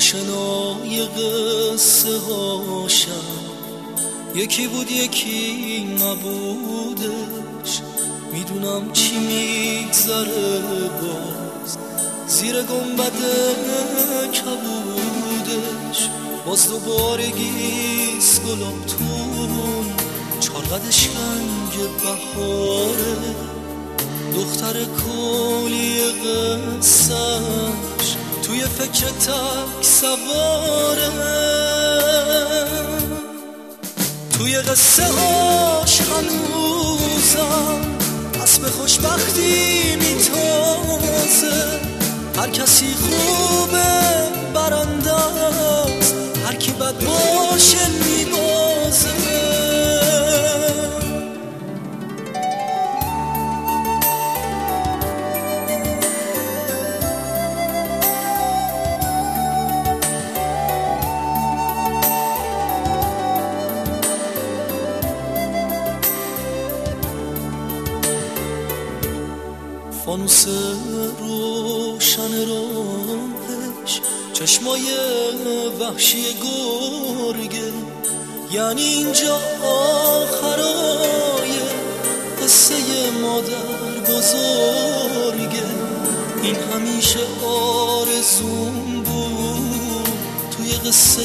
آشنای قصه هاشم، یکی بود یکی نبودش. میدونم چی میگذره باز زیر گنبد کبودش. باز دوبارگیست گلابتون، چارقدش رنگ بهاره. دختر کلی قصهش توی فکر تک سواره. توی قصه هاش هنوزم اسب خوشبختی میتازه. هر کسی خوبه برنده است، هر کی بد باشه میبازه. فانوس روشن راهش چشمای وحشی گرگه، یعنی اینجا آخرای قصه مادر بزرگه. این همیشه آرزوم بود توی قصه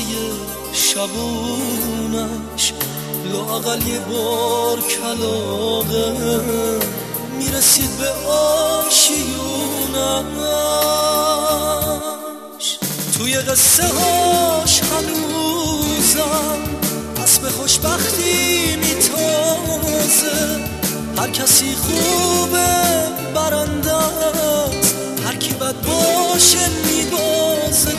شبونش، لااقل یه بار کلاغه میرسید به آشیونش. توی قصه هاش هنوزم اسب خوشبختی میتازه. هر کسی خوبه برنده است، هر کی بد باشه میبازه.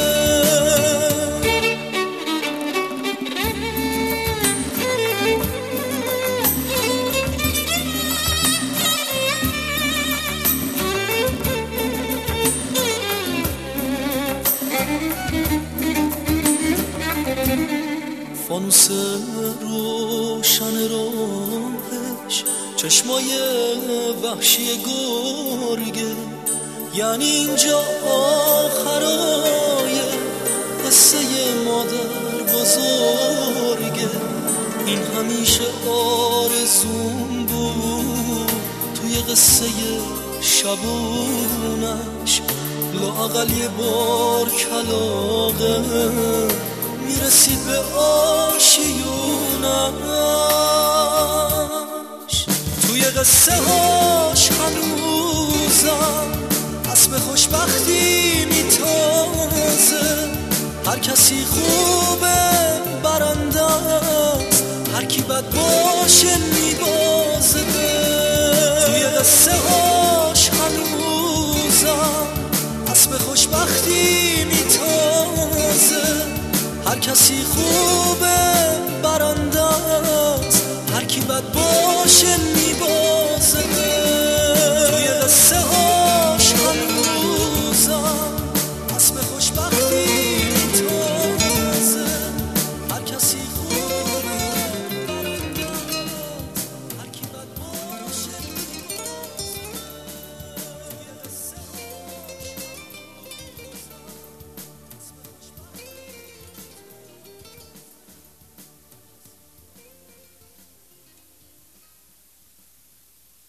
فانوس روشن راهش چشمای وحشی گرگه، یعنی اینجا آخرای قصه مادر بزرگه. این همیشه آرزوم بود توی قصه شبونش، لااقل یه بار کلاغه میرسید به آشیونش. توی قصه هاش هنوزم اسب خوشبختی میتازه. هر کسی خوبه برنده است، هر کی بد باشه میبازه. توی قصه هاش هنوزم اسب خوشبختی میتازه. هر کسی خوبه برنده است، هر کی بد باشه